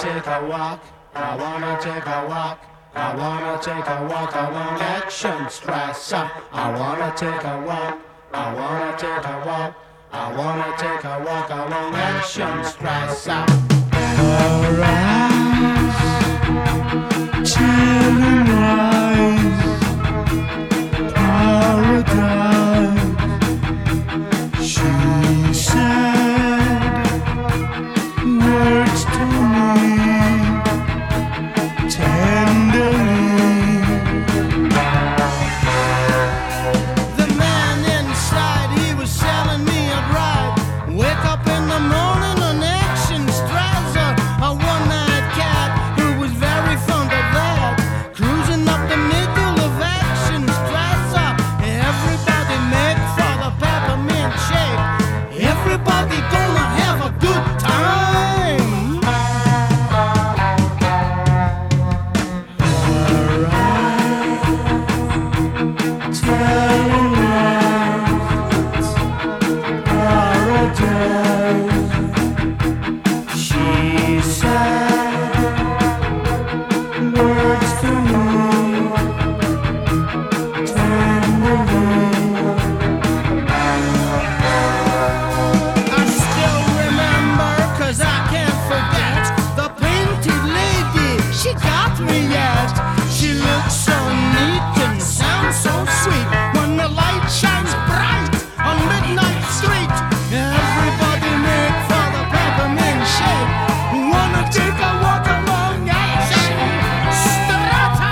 take a walk. I wanna take a walk. I wanna take a walk along Action Stress. I wanna take a walk. I wanna take a walk. I wanna take a walk along Action Stress. Arise, children rise, paradise. She said words to me tenderly. The man inside, he was selling me a drive. Wake up in the morning on Action Strasser, a one-night cat who was very fond of that. Cruising up the middle of Action Strasser. Everybody make for the peppermint shake. Everybody gonna have a good time. She said words to me tenderly. I still remember, 'cause I can't forget, the painted lady, she got me yet. She looks so neat and sounds so sweet when the light shines bright on Midnight Street. Everybody make for the peppermint shake. Wanna take a walk along Action Strata.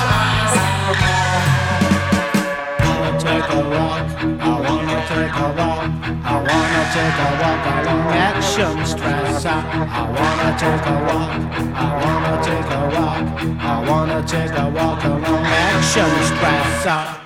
Wanna take a walk. I wanna take a walk. I wanna take a walk along Action Strata. I wanna take a walk. I wanna take a walk. I wanna take a walk along Action Strata.